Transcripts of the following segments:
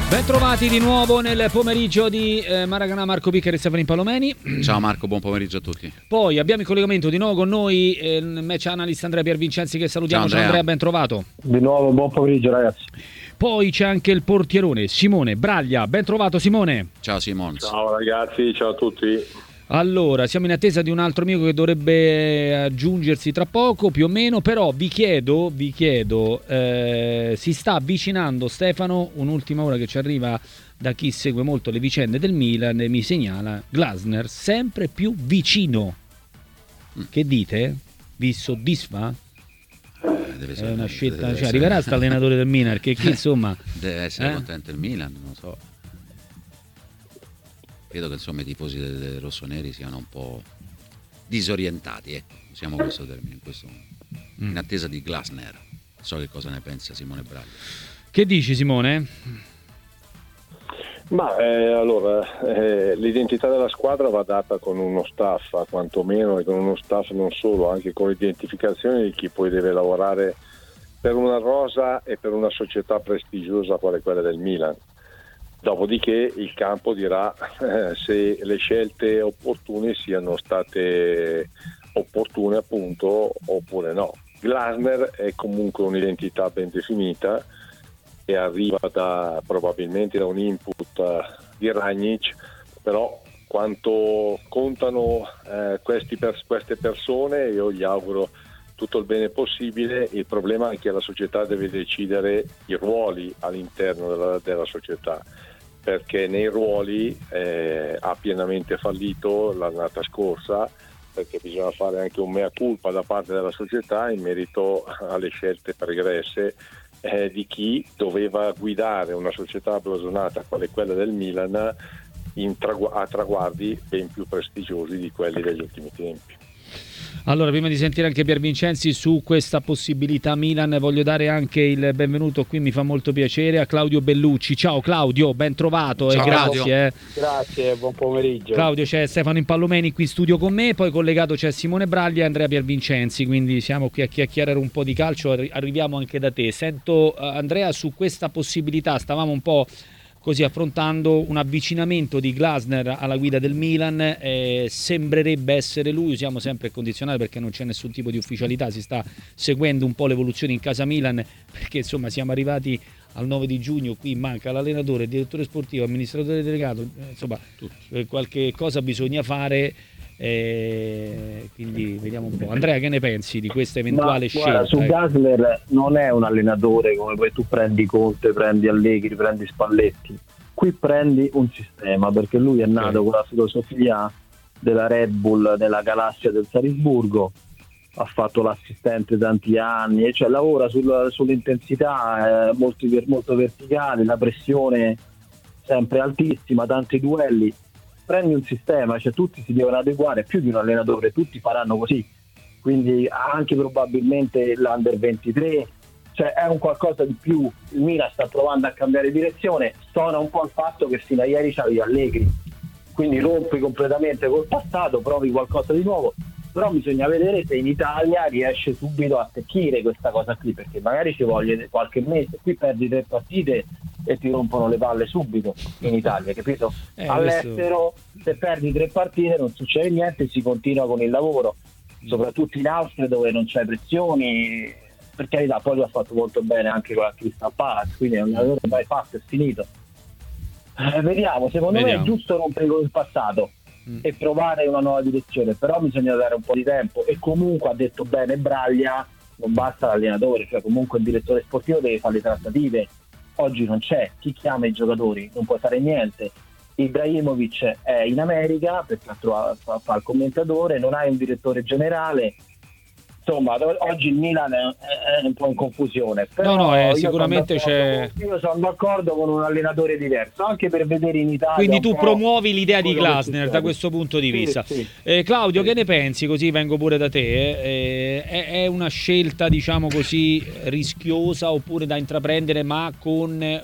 Ben trovati di nuovo nel pomeriggio di Maracanã, Marco Piccheri e Stefano Palomeni. Ciao Marco, buon pomeriggio a tutti. Poi abbiamo in collegamento di nuovo con noi il match analyst Andrea Piervincenzi, che salutiamo. Ciao Andrea, ben trovato. Di nuovo buon pomeriggio ragazzi. Poi c'è anche il portierone Simone Braglia, ben trovato Simone. Ciao Simone. Ciao ragazzi, ciao a tutti. Allora, siamo in attesa di un altro amico che dovrebbe aggiungersi tra poco, più o meno, però vi chiedo, si sta avvicinando, Stefano, un'ultima ora che ci arriva da chi segue molto le vicende del Milan, mi segnala Glasner sempre più vicino. Che dite? Vi soddisfa? È una scelta, cioè, arriverà sta allenatore del Milan, che insomma deve essere contento il Milan, non so. Credo che insomma i tifosi dei rossoneri siano un po' disorientati, ecco, usiamo questo termine in questo momento. In attesa di Glasner. So che cosa ne pensa Simone Braglia. Che dici Simone? Ma l'identità della squadra va data con uno staff, quantomeno, e con uno staff non solo, anche con l'identificazione di chi poi deve lavorare per una rosa e per una società prestigiosa quale quella del Milan. Dopodiché il campo dirà se le scelte opportune siano state opportune appunto oppure no. Glasner è comunque un'identità ben definita e arriva probabilmente da un input di Rangnick, però quanto contano queste persone, io gli auguro tutto il bene possibile. Il problema è che la società deve decidere i ruoli all'interno della società, perché nei ruoli ha pienamente fallito l'annata scorsa, perché bisogna fare anche un mea culpa da parte della società in merito alle scelte pregresse di chi doveva guidare una società blasonata quale quella del Milan a traguardi ben più prestigiosi di quelli degli ultimi tempi. Allora, prima di sentire anche Piervincenzi su questa possibilità Milan, voglio dare anche il benvenuto, qui mi fa molto piacere, a Claudio Bellucci. Ciao Claudio, ben trovato. Ciao, e grazie. Grazie, buon pomeriggio. Claudio, c'è Stefano Impallomeni qui in studio con me, poi collegato c'è Simone Braglia e Andrea Piervincenzi, quindi siamo qui a chiacchierare un po' di calcio, arriviamo anche da te. Sento Andrea su questa possibilità, stavamo un po' così affrontando un avvicinamento di Glasner alla guida del Milan, sembrerebbe essere lui, usiamo sempre condizionale perché non c'è nessun tipo di ufficialità, si sta seguendo un po' l'evoluzione in casa Milan, perché insomma siamo arrivati al 9 di giugno, qui manca l'allenatore, il direttore sportivo, amministratore delegato, insomma qualche cosa bisogna fare. Quindi vediamo un po'. Andrea, che ne pensi di questa eventuale scelta? Su Glasner non è un allenatore come poi tu prendi Conte, prendi Allegri, prendi Spalletti. Qui prendi un sistema, perché lui è nato con la filosofia della Red Bull nella galassia del Salisburgo, ha fatto l'assistente tanti anni e cioè lavora sull'intensità molto verticale, la pressione sempre altissima, tanti duelli. Prendi un sistema, cioè tutti si devono adeguare, più di un allenatore, tutti faranno così, quindi anche probabilmente l'Under 23, cioè è un qualcosa di più. Il Milan sta provando a cambiare direzione, stona un po' il fatto che fino a ieri c'avevi Allegri, quindi rompi completamente col passato, provi qualcosa di nuovo, però bisogna vedere se in Italia riesce subito a attecchire questa cosa qui, perché magari ci voglia qualche mese, qui perdi 3 partite e ti rompono le palle subito in Italia, capito? All'estero se perdi 3 partite non succede niente, si continua con il lavoro, soprattutto in Austria dove non c'è pressioni, per carità. Poi lui ha fatto molto bene anche con la Crystal Palace, quindi è un lavoro mai fatto, è finito. Vediamo, secondo me è giusto rompere con il passato e provare una nuova direzione, però bisogna dare un po' di tempo, e comunque ha detto bene Braglia, non basta l'allenatore, cioè comunque il direttore sportivo deve fare le trattative. Oggi non c'è, chi chiama i giocatori? Non può fare niente. Ibrahimovic è in America perché fa il commentatore, non hai un direttore generale. Insomma, oggi il Milan è un po' in confusione. Però sicuramente c'è. Io sono d'accordo con un allenatore diverso, anche per vedere in Italia. Quindi tu promuovi l'idea di Glasner da questo punto di vista. Sì. Claudio, che ne pensi? Così vengo pure da te. È una scelta, diciamo così, rischiosa oppure da intraprendere, ma con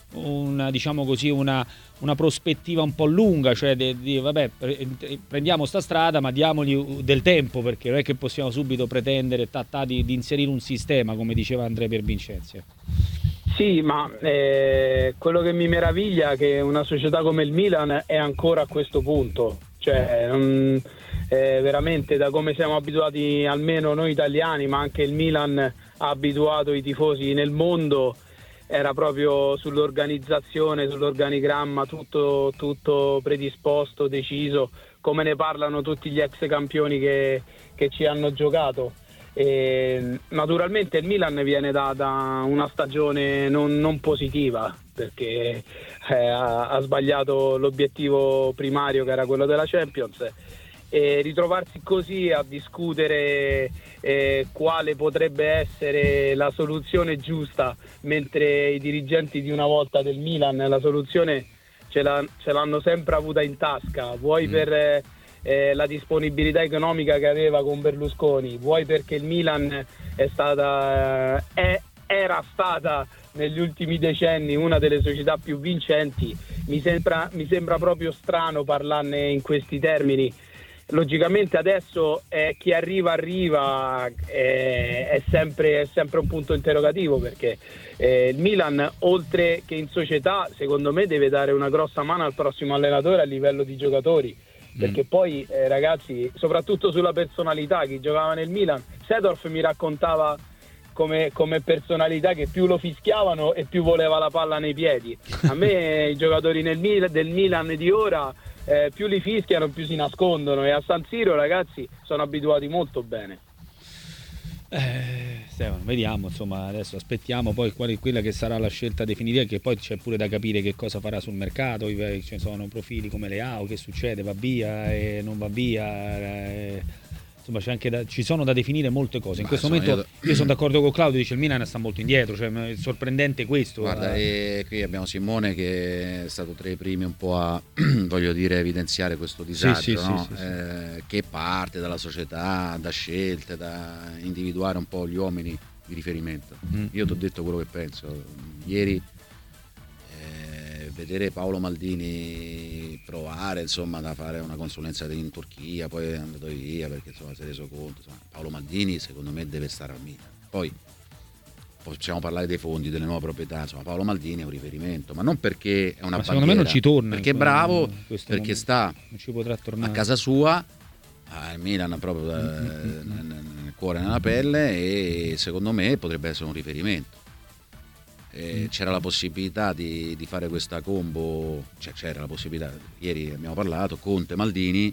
una prospettiva un po' lunga, cioè vabbè, prendiamo sta strada ma diamogli del tempo, perché non è che possiamo subito pretendere di inserire un sistema, come diceva Andrea Piervincenzi. Sì, ma quello che mi meraviglia è che una società come il Milan è ancora a questo punto, cioè veramente, da come siamo abituati almeno noi italiani, ma anche il Milan ha abituato i tifosi nel mondo, era proprio sull'organizzazione, sull'organigramma, tutto predisposto, deciso, come ne parlano tutti gli ex campioni che ci hanno giocato. E naturalmente il Milan viene da una stagione non positiva, perché ha sbagliato l'obiettivo primario, che era quello della Champions, e ritrovarsi così a discutere quale potrebbe essere la soluzione giusta, mentre i dirigenti di una volta del Milan la soluzione ce l'hanno sempre avuta in tasca, vuoi per la disponibilità economica che aveva con Berlusconi, vuoi perché il Milan era stata negli ultimi decenni una delle società più vincenti. Mi sembra proprio strano parlarne in questi termini. Logicamente adesso chi arriva è sempre un punto interrogativo, perché il Milan, oltre che in società, secondo me deve dare una grossa mano al prossimo allenatore a livello di giocatori, perché poi ragazzi, soprattutto sulla personalità, chi giocava nel Milan, Seedorf mi raccontava come personalità che più lo fischiavano e più voleva la palla nei piedi. A me i giocatori del Milan di ora più li fischiano più si nascondono, e a San Siro, ragazzi, sono abituati molto bene. Stefano, vediamo, insomma, adesso aspettiamo poi quella che sarà la scelta definitiva, che poi c'è pure da capire che cosa farà sul mercato. Ci sono profili come Leao, che succede, va via e non va via, insomma ci sono da definire molte cose. In questo momento io sono d'accordo con Claudio, dice il Milan sta molto indietro, cioè è sorprendente questo. Guarda, e qui abbiamo Simone che è stato tra i primi un po' a voglio dire evidenziare questo disagio, no? Che parte dalla società, da scelte, da individuare un po' gli uomini di riferimento. Io ti ho detto quello che penso ieri. Vedere Paolo Maldini provare, insomma, da fare una consulenza in Turchia, poi è andato via perché, insomma, si è reso conto, insomma, Paolo Maldini secondo me deve stare al Milan. Poi possiamo parlare dei fondi, delle nuove proprietà, insomma, Paolo Maldini è un riferimento, ma non perché è una bandiera, secondo me non ci torna, perché è bravo, perché momento sta non ci potrà tornare a casa sua, al Milan proprio nel cuore e nella pelle, e secondo me potrebbe essere un riferimento. C'era la possibilità di fare questa combo, cioè c'era la possibilità, ieri abbiamo parlato, Conte, Maldini,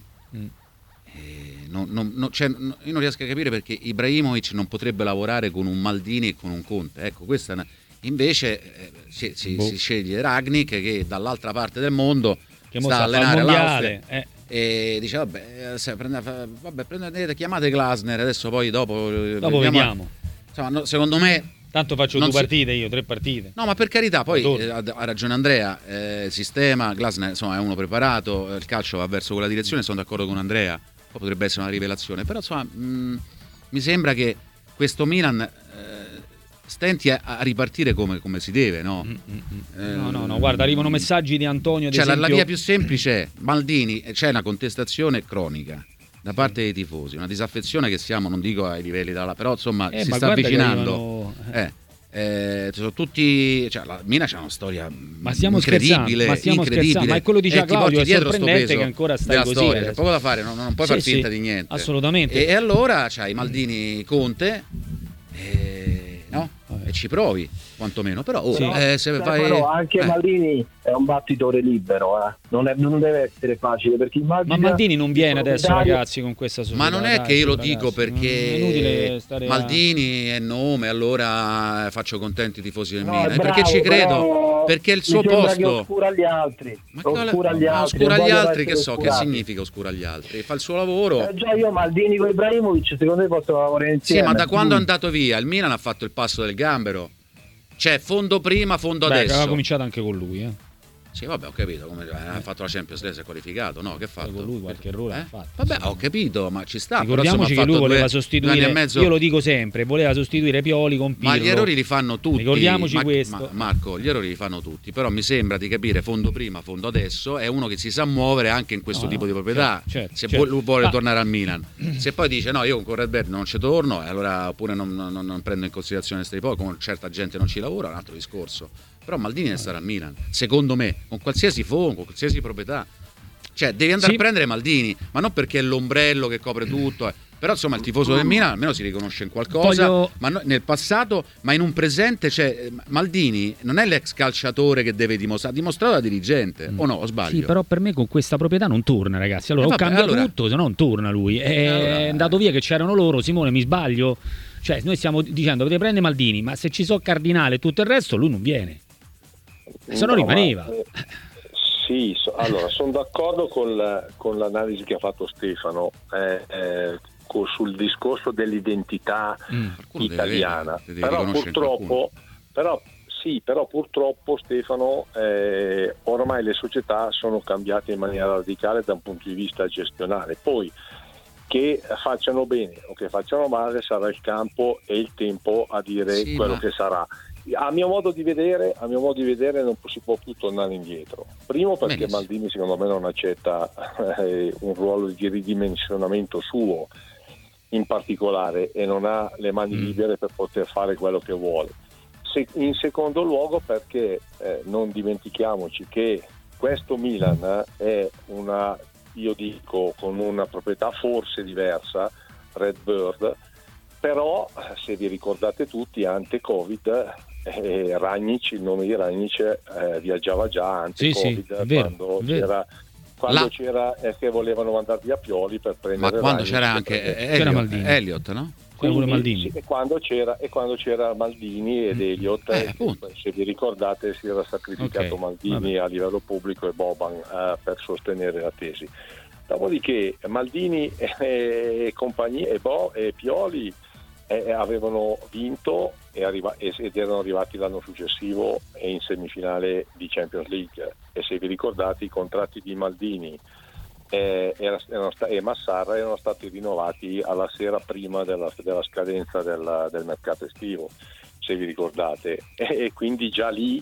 io non riesco a capire perché Ibrahimovic non potrebbe lavorare con un Maldini e con un Conte. Ecco, questa invece si sceglie Ragnik, che dall'altra parte del mondo che sta a allenare l'Austria, e dice prendete, chiamate Glasner, adesso poi dopo vediamo. Insomma, secondo me tanto faccio 2 partite, io 3 partite. No, ma per carità, poi ha ragione Andrea, sistema, Glasner insomma è uno preparato, il calcio va verso quella direzione, sono d'accordo con Andrea, poi potrebbe essere una rivelazione, però insomma mi sembra che questo Milan stenti a ripartire come si deve, no? No, guarda, arrivano messaggi di Antonio, cioè la via più semplice è Maldini, c'è una contestazione cronica da parte dei tifosi, una disaffezione che siamo, non dico ai livelli però insomma si sta avvicinando. Sono tutti, cioè la Mina c'ha una storia incredibile, ma è quello diceva Claudio, è sorprendente che ancora stai così. C'è poco da fare, non puoi far finta di niente. Assolutamente. E allora c'hai Maldini, Conte, no? E ci provi quantomeno, però anche Maldini è un battitore libero, non deve essere facile, perché ma Maldini non viene adesso, ragazzi, con questa società. Ma non è che io lo dico perché Maldini è nome, allora faccio contenti i tifosi del Milan, perché ci credo, perché il suo posto oscura gli altri. Oscura gli altri, che so che significa oscura gli altri, fa il suo lavoro. Già io Maldini con Ibrahimovic secondo me possono lavorare insieme. Sì, ma da quando è andato via il Milan ha fatto il passo del gambero, cioè fondo prima, fondo adesso. Aveva cominciato anche con lui, Sì, vabbè, ho capito, come ha fatto la Champions League, si è qualificato, no? Che ha fatto? Con lui qualche errore ha fatto. Vabbè, ho capito, ma ci sta. Ricordiamoci però, che lui voleva 2 sostituire, anni e mezzo. io lo dico sempre, voleva sostituire Pioli con Pirlo. Ma gli errori li fanno tutti. Ricordiamoci questo. Marco, gli errori li fanno tutti, però mi sembra di capire, fondo prima, fondo adesso, è uno che si sa muovere anche in questo tipo di proprietà. Se vuole tornare al Milan. Se poi dice no, io con Corredberg non ci torno, e allora oppure non prendo in considerazione questi poi, con certa gente non ci lavora, è un altro discorso. Però Maldini deve stare al Milan, secondo me, con qualsiasi fondo, con qualsiasi proprietà. Cioè, devi andare a prendere Maldini, ma non perché è l'ombrello che copre tutto. Però insomma il tifoso del Milan almeno si riconosce in qualcosa, ma nel passato, ma in un presente, cioè Maldini non è l'ex calciatore che deve dimostrare, ha dimostrato da dirigente, o no, o sbaglio? Sì, però per me con questa proprietà non torna, ragazzi. Allora cambia tutto, se no non torna lui. È andato via che c'erano loro, Simone, mi sbaglio? Cioè, noi stiamo dicendo dovete prendere Maldini, ma se ci so Cardinale e tutto il resto, lui non viene. Se no rimaneva. Sì, allora sono d'accordo con l'analisi che ha fatto Stefano sul discorso dell'identità italiana. Però purtroppo Stefano, ormai le società sono cambiate in maniera radicale da un punto di vista gestionale. Poi che facciano bene o che facciano male sarà il campo e il tempo a dire quello che sarà. A mio modo di vedere non si può più tornare indietro. Primo perché Maldini secondo me non accetta un ruolo di ridimensionamento suo in particolare e non ha le mani libere per poter fare quello che vuole. In secondo luogo perché non dimentichiamoci che questo Milan è io dico con una proprietà forse diversa, Redbird, però se vi ricordate tutti ante Covid Ragnic, il nome di Ragnic viaggiava già ante Covid quando c'era che volevano mandare via Pioli per prendere, ma quando Ragnic, c'era anche Elliott, no? Quindi, Maldini. e quando c'era Maldini ed Elliott, se vi ricordate si era sacrificato Maldini a livello pubblico e Boban per sostenere la tesi. Dopodiché Maldini e compagnia e Pioli avevano vinto ed erano arrivati l'anno successivo in semifinale di Champions League, e se vi ricordate i contratti di Maldini e Massarra erano stati rinnovati alla sera prima della scadenza del mercato estivo, se vi ricordate, e quindi già lì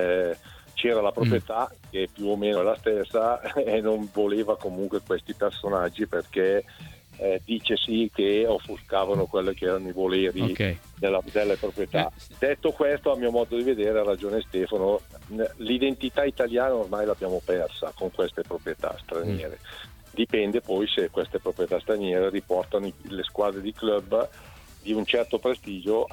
c'era la proprietà che più o meno è la stessa e non voleva comunque questi personaggi perché dice sì che offuscavano quelli che erano i voleri delle proprietà. Detto questo, a mio modo di vedere ha ragione Stefano, l'identità italiana ormai l'abbiamo persa con queste proprietà straniere. Dipende poi se queste proprietà straniere riportano le squadre di club di un certo prestigio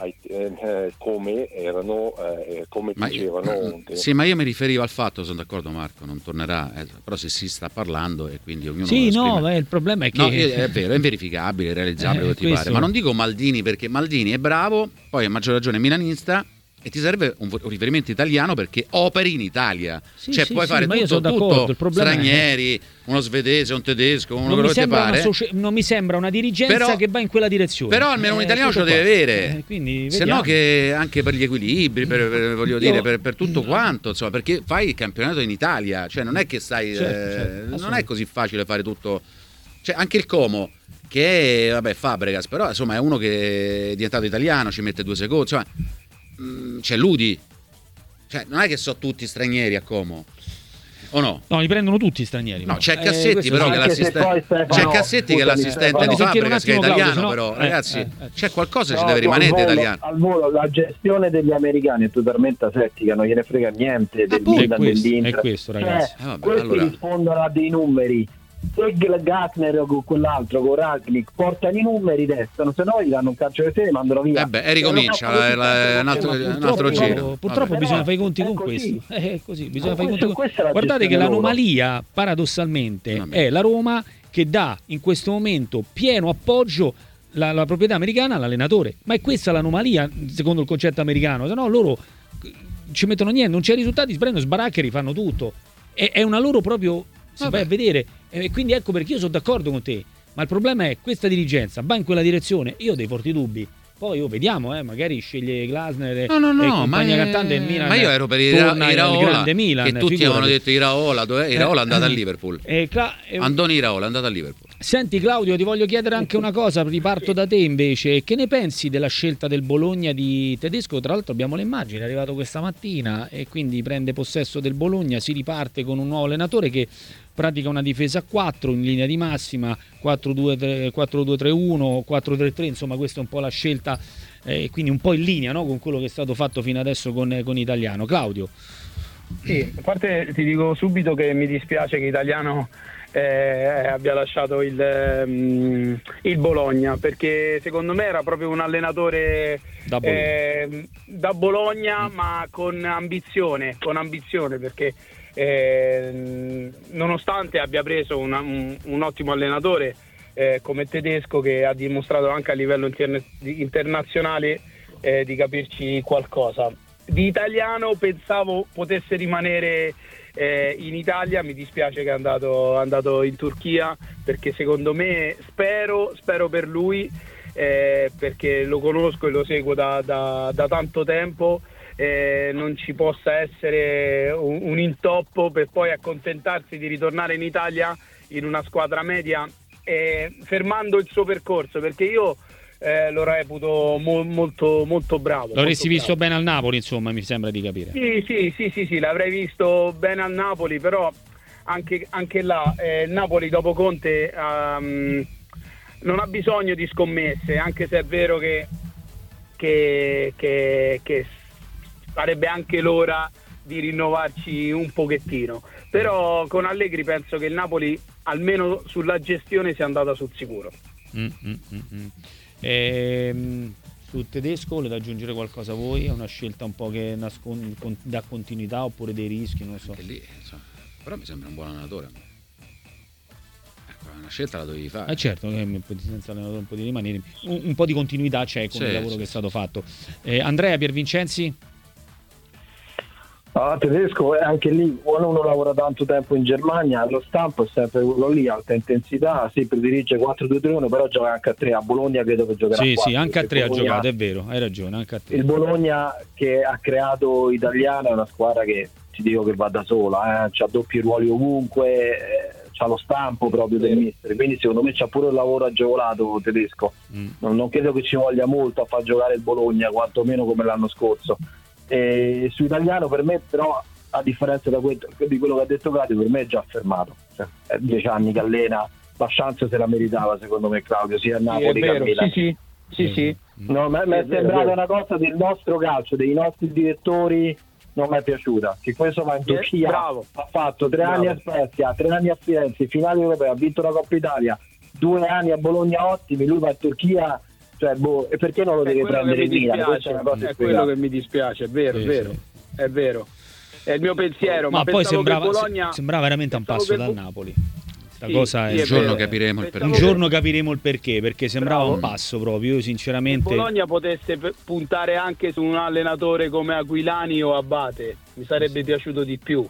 come erano, come dicevano. Sì, ma io mi riferivo al fatto, sono d'accordo Marco, non tornerà, però se si sta parlando e quindi ognuno il problema è che è vero, è inverificabile, è realizzabile, ti pare, ma non dico Maldini perché Maldini è bravo, poi a maggior ragione milanista e ti serve un riferimento italiano perché operi in Italia, puoi fare tutto stranieri, uno svedese, un tedesco, uno che ti pare. Non mi sembra una dirigenza che va in quella direzione. Però almeno un italiano ce lo deve avere, se no che anche per gli equilibri, per tutto quanto, insomma, perché fai il campionato in Italia, cioè non è che stai non è così facile fare tutto, cioè anche il Como che è Fabregas, però insomma è uno che è diventato italiano, ci mette 2 secondi, insomma. C'è Ludi, cioè non è che so tutti stranieri a Como, o no? No, li prendono tutti stranieri. No, c'è Cassetti però che è l'assistente. C'è Cassetti che è l'assistente di Fabregas che è italiano, però ragazzi c'è qualcosa ci deve rimanere italiano. Al volo la gestione degli americani è totalmente asettica, non gliene frega niente del Milan, dell'Inter. È questo, ragazzi. Questi rispondono a dei numeri. Se Gatner con quell'altro, con Ragnic, portano i numeri, restano, se no gli danno un calcio di testa e mandano via. E ricomincia un altro giro. Purtroppo bisogna fare i conti con questo. È così, bisogna fare i conti con questo. Guardate che l'anomalia, paradossalmente, è la Roma che dà in questo momento pieno appoggio la proprietà americana all'allenatore. Ma è questa l'anomalia, secondo il concetto americano. Se no loro ci mettono niente, non c'è risultati, si prendono sbaracche e rifanno tutto. È una loro proprio... Si vai a vedere, e quindi ecco perché io sono d'accordo con te, ma il problema è questa dirigenza va in quella direzione, io ho dei forti dubbi, poi vediamo, magari sceglie Glasner e No, compagnia cantante del Milan. ma io ero per Iraola, che tutti avevano detto Iraola, Iraola è andata a Liverpool. Andoni Iraola è andata a Liverpool. Senti Claudio, ti voglio chiedere anche una cosa, riparto da te invece, che ne pensi della scelta del Bologna di Tedesco? Tra l'altro abbiamo le immagini, è arrivato questa mattina e quindi prende possesso del Bologna, si riparte con un nuovo allenatore che pratica una difesa a 4 in linea di massima, 4-2-3-1, 4-3-3, insomma questa è un po' la scelta, quindi un po' in linea, no, con quello che è stato fatto fino adesso con Italiano. Claudio. Sì, a parte ti dico subito che mi dispiace che Italiano abbia lasciato il Bologna, perché secondo me era proprio un allenatore da Bologna, ma con ambizione, perché nonostante abbia preso un ottimo allenatore come Tedesco, che ha dimostrato anche a livello internazionale di capirci qualcosa. Di Italiano pensavo potesse rimanere in Italia, mi dispiace che è andato in Turchia, perché secondo me spero per lui, perché lo conosco e lo seguo da tanto tempo, non ci possa essere un intoppo per poi accontentarsi di ritornare in Italia in una squadra media, fermando il suo percorso, perché io lo reputo molto molto bravo. L'avresti visto bene al Napoli, insomma, mi sembra di capire. Sì, l'avrei visto bene al Napoli, però anche là il Napoli dopo Conte non ha bisogno di scommesse, anche se è vero che sarebbe anche l'ora di rinnovarci un pochettino, però con Allegri penso che il Napoli almeno sulla gestione sia andata sul sicuro. Su Tedesco volete aggiungere qualcosa voi? È una scelta un po' che dà continuità oppure dei rischi, non lo so. Anche lì, insomma, però mi sembra un buon allenatore. Una scelta la dovevi fare. Certo, senza allenatore un po' di rimanere, un po' di continuità c'è con il lavoro che è stato fatto. Andrea Piervincenzi? Tedesco è anche lì, quando uno lavora tanto tempo in Germania, lo stampo è sempre quello lì, alta intensità, si predilige 4-2-3-1, però gioca anche a 3, a Bologna credo che giocherà a 4. Sì, anche a 3 ha giocato, è vero, hai ragione, anche a 3. Il Bologna che ha creato Italiano è una squadra che ti dico che va da sola, c'ha doppi ruoli ovunque, c'ha lo stampo proprio del mister, quindi secondo me c'ha pure un lavoro agevolato Tedesco. Non credo che ci voglia molto a far giocare il Bologna, quantomeno come l'anno scorso. E su Italiano per me però, a differenza di quello che ha detto Claudio, per me è già fermato, è 10 anni che allena, la chance se la meritava secondo me Claudio, sia a Napoli che a Milan. Sì. No, mi è sembrata una cosa del nostro calcio, dei nostri direttori, non mi è piaciuta, che questo va in Turchia, ha fatto 3 anni a Spezia, 3 anni a Firenze, finale europea, ha vinto la Coppa Italia, 2 anni a Bologna ottimi, lui va in Turchia. Cioè, e perché non lo deve prendere in Milan? È quello che mi dispiace, è vero, è vero. È il mio pensiero. Ma poi sembrava veramente un passo dal Napoli. Cosa è un giorno capiremo il perché. Un giorno capiremo il perché sembrava un passo proprio. Io sinceramente. Il Bologna potesse puntare anche su un allenatore come Aquilani o Abate, mi sarebbe piaciuto di più.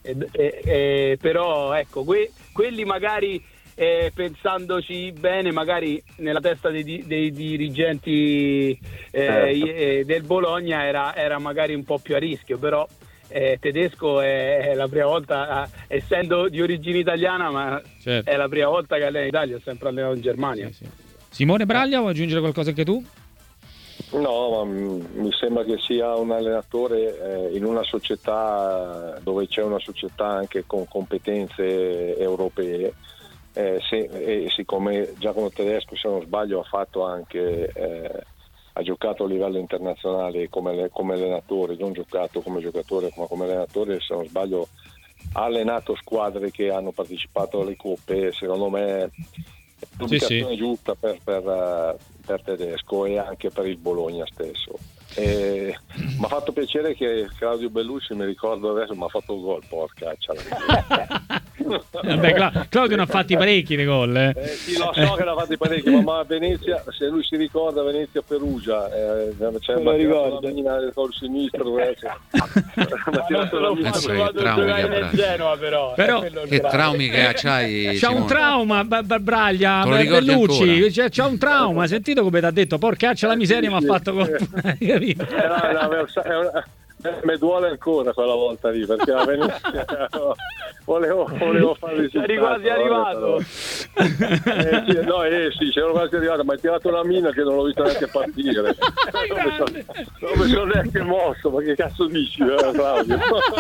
Però ecco, quelli magari. Pensandoci bene, magari nella testa dei dirigenti del Bologna era magari un po' più a rischio, però Tedesco è la prima volta, essendo di origine italiana, ma certo, è la prima volta che allena in Italia, ha sempre allenato in Germania. Sì. Simone Braglia, vuoi aggiungere qualcosa anche tu? No, ma mi sembra che sia un allenatore in una società dove c'è una società anche con competenze europee. Siccome Giacomo Tedesco, se non sbaglio, ha fatto anche ha giocato a livello internazionale come allenatore, non giocato come giocatore ma come allenatore, se non sbaglio ha allenato squadre che hanno partecipato alle coppe, secondo me è l'ubicazione giusta per Tedesco e anche per il Bologna stesso. Mi ha fatto piacere che Claudio Bellucci, mi ricordo adesso, mi ha fatto un gol, porca Claudio ne ha fatti parecchi di gol. Sì, lo so che ne ha fatti parecchi, ma a Venezia, se lui si ricorda, Venezia-Perugia, c'è una mina col sinistro. Genoa, però che traumi che c'hai? C'ha un trauma, Braglia, Bellucci, c'ha un trauma. Sentito come ti ha detto, porcaccia la miseria, mi ha fatto capito? Mi duole ancora quella volta lì, perché la Venezia volevo fare il risultato. Eri quasi arrivato. Sì, c'ero quasi arrivato, ma hai tirato una mina che non l'ho vista neanche partire. Non mi sono neanche mosso, ma che cazzo dici, Claudio?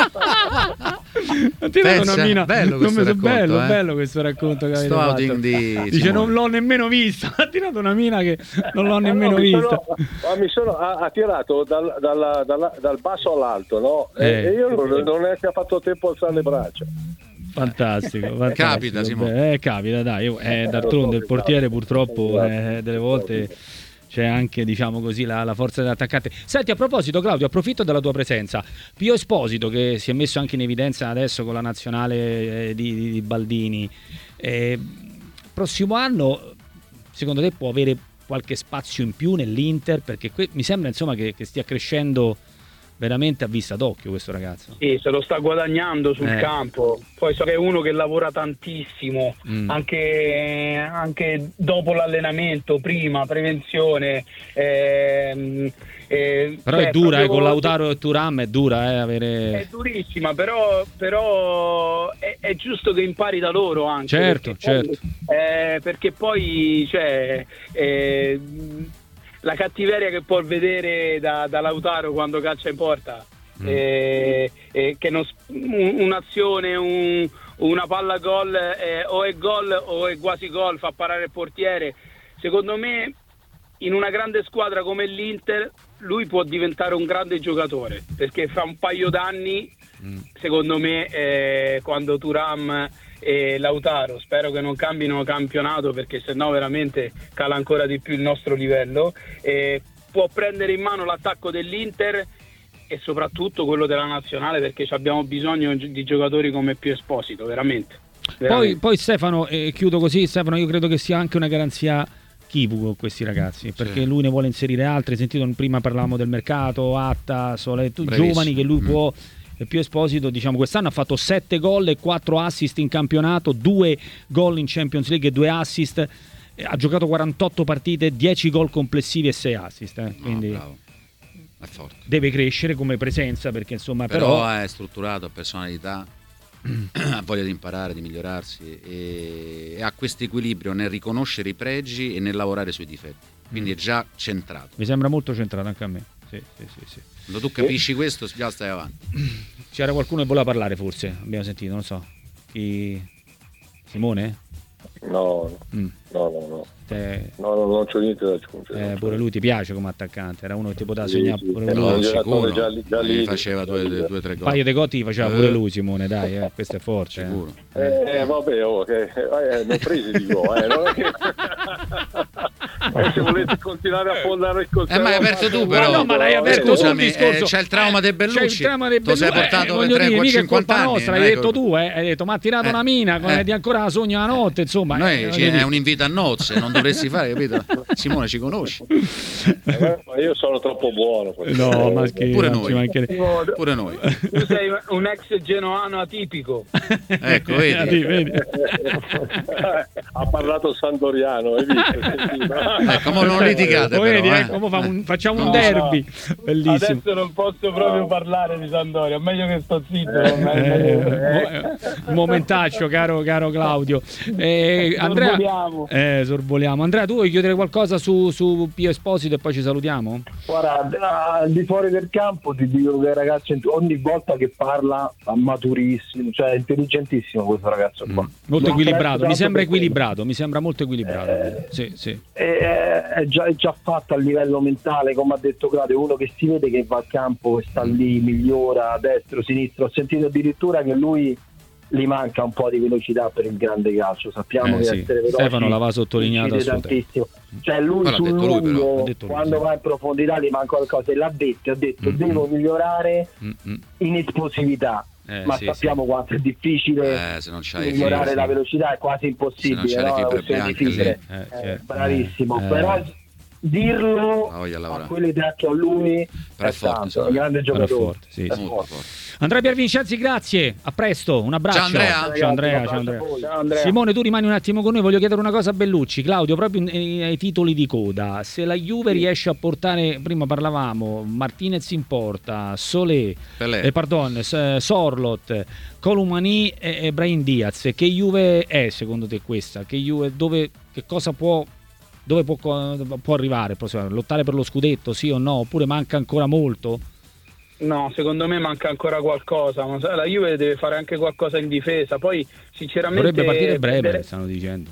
Ha tirato una mina. Bello questo racconto, bello questo racconto che avete fatto. Dice Simone. non l'ho nemmeno vista, ha tirato una mina che non l'ho nemmeno vista. Ha tirato dal basso all'alto, no? E io non ho neanche fatto tempo a alzare le braccia. Fantastico. Capita, Simone. Capita, dai. D'altronde il portiere purtroppo delle volte c'è anche, diciamo così, la forza dell'attaccante. Senti, a proposito, Claudio, approfitto della tua presenza. Pio Esposito, che si è messo anche in evidenza adesso con la nazionale di Baldini, prossimo anno secondo te può avere qualche spazio in più nell'Inter? Perché mi sembra insomma che stia crescendo veramente a vista d'occhio questo ragazzo. Sì, se lo sta guadagnando sul campo. Poi so che è uno che lavora tantissimo, anche dopo l'allenamento, prima, prevenzione. Però è dura, con Lautaro e Thuram è dura avere... È durissima, però è giusto che impari da loro anche. Certo. Perché poi la cattiveria che può vedere da Lautaro quando calcia in porta, che un'azione, una palla gol, o è gol o è quasi gol, fa parare il portiere. Secondo me in una grande squadra come l'Inter lui può diventare un grande giocatore, perché fra un paio d'anni secondo me quando Thuram e Lautaro, spero che non cambino campionato, perché sennò veramente cala ancora di più il nostro livello, può prendere in mano l'attacco dell'Inter e soprattutto quello della nazionale, perché abbiamo bisogno di giocatori come Pio Esposito, veramente. Poi Stefano, chiudo così, Stefano, io credo che sia anche una garanzia Kivu con questi ragazzi, perché lui ne vuole inserire altri. Sentito, prima parlavamo del mercato, Atta, Soletto, giovani che lui può. Pio Esposito, diciamo, quest'anno ha fatto 7 gol e 4 assist in campionato, 2 gol in Champions League e 2 assist, ha giocato 48 partite, 10 gol complessivi e 6 assist, quindi bravo. È forte. Deve crescere come presenza, perché insomma però è strutturato, ha personalità, ha voglia di imparare, di migliorarsi e ha questo equilibrio nel riconoscere i pregi e nel lavorare sui difetti, quindi è già centrato. Mi sembra molto centrato anche a me. Sì. Quando tu capisci questo, già stai avanti. C'era qualcuno che voleva parlare, forse abbiamo sentito, non so chi. Simone? No. No, non c'ho niente da aggiungere. Pure lui ti piace come attaccante, era uno che ti poteva segnare pure lui. No, sicuro. Già lì faceva 2 o 3 gol. Un paio di gotti faceva pure lui, Simone, dai, questo è forte. Sicuro. Non presi di gol, non è che... se volete continuare a fondare il coltello, ma hai aperto tu, però. No, ma l'hai aperto tu, c'è il trauma di Bellucci. Tu sei portato 50 anni. L'hai detto tu, hai detto ma ha tirato una mina, di ancora la sogno la notte, insomma. Noi è un invito a nozze, non dovresti fare, capito? Simone ci conosci. Ma io sono troppo buono. No, ma pure noi. Tu sei un ex genoano atipico. Ecco, vedi. Ha parlato Sandoriano, hai visto? Ecco, non litigate, facciamo un derby. Bellissimo. Adesso non posso proprio parlare di Sampdoria, meglio che sto zitto. Un momentaccio, caro Claudio. Andrea, sorvoliamo. Andrea, tu vuoi chiudere qualcosa su Pio Esposito e poi ci salutiamo? Guarda, al di fuori del campo ti dico che il ragazzo ogni volta che parla è maturissimo, cioè intelligentissimo questo ragazzo qua. Molto equilibrato, mi sembra molto equilibrato. Sì. È già fatto a livello mentale, come ha detto Claudio, uno che si vede che va al campo e sta lì, migliora a destra, sinistro. Ho sentito addirittura che lui gli manca un po' di velocità per il grande calcio, sappiamo che essere veloci Stefano l'aveva sottolineato tantissimo, cioè lui sul lungo quando va in profondità gli manca qualcosa e l'ha detto, devo migliorare in esplosività, ma sappiamo quanto è difficile se non c'hai migliorare fibra, la velocità, è quasi impossibile, se non c'hai no? le fibre bianche lì. Bravissimo, però dirlo a quell'età che ha lui però è forte, tanto, è un grande giocatore. Forte. Andrea Piervincenzi, grazie, a presto, un abbraccio. Ciao Andrea. Ciao Andrea. Simone, tu rimani un attimo con noi, voglio chiedere una cosa a Bellucci. Claudio, proprio ai titoli di coda, se la Juve riesce a portare, prima parlavamo, Martinez in porta, Solé, Sorloth, Colomani e Brahim Diaz, che Juve è secondo te questa? Dove può arrivare? Lottare per lo scudetto, sì o no? Oppure manca ancora molto? No, secondo me manca ancora qualcosa, ma la Juve deve fare anche qualcosa in difesa. Poi sinceramente dovrebbe partire breve, stanno dicendo.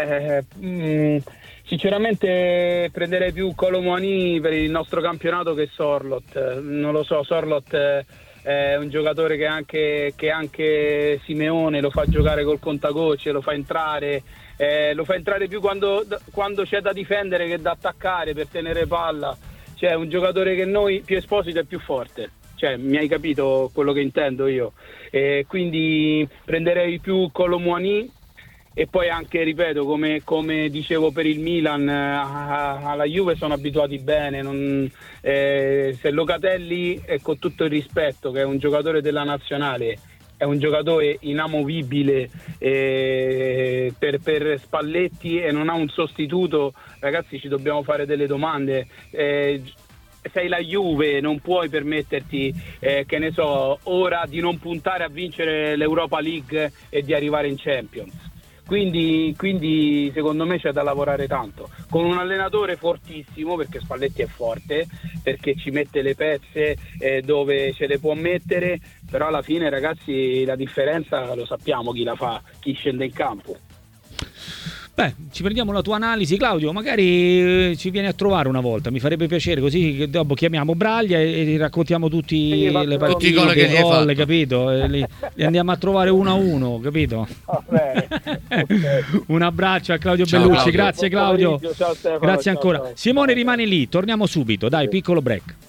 Sinceramente prenderei più Colomani per il nostro campionato che Sorloth. Non lo so, Sorloth è un giocatore che anche Simeone lo fa giocare col contagocce, lo fa entrare più quando c'è da difendere che da attaccare per tenere palla. Cioè un giocatore che noi più Esposito è più forte. Cioè, mi hai capito quello che intendo io? Quindi prenderei più Colomani e poi anche, ripeto, come dicevo per il Milan, alla Juve sono abituati bene. Se Locatelli, con tutto il rispetto, che è un giocatore della nazionale, è un giocatore inamovibile per Spalletti e non ha un sostituto, ragazzi, ci dobbiamo fare delle domande. Sei la Juve, non puoi permetterti che ne so, ora di non puntare a vincere l'Europa League e di arrivare in Champions. Quindi secondo me c'è da lavorare tanto con un allenatore fortissimo, perché Spalletti è forte, perché ci mette le pezze dove ce le può mettere, però alla fine, ragazzi, la differenza lo sappiamo chi la fa, chi scende in campo. Beh, ci prendiamo la tua analisi, Claudio, magari ci vieni a trovare una volta, mi farebbe piacere, così dopo chiamiamo Braglia e raccontiamo tutti le partite, tutti che gli hai fatto, capito? Li andiamo a trovare uno a uno, capito? Un abbraccio a Claudio Bellucci, grazie Claudio, Ciao, Stefano, grazie ancora. Ciao. Simone rimane lì, torniamo subito, dai, piccolo break.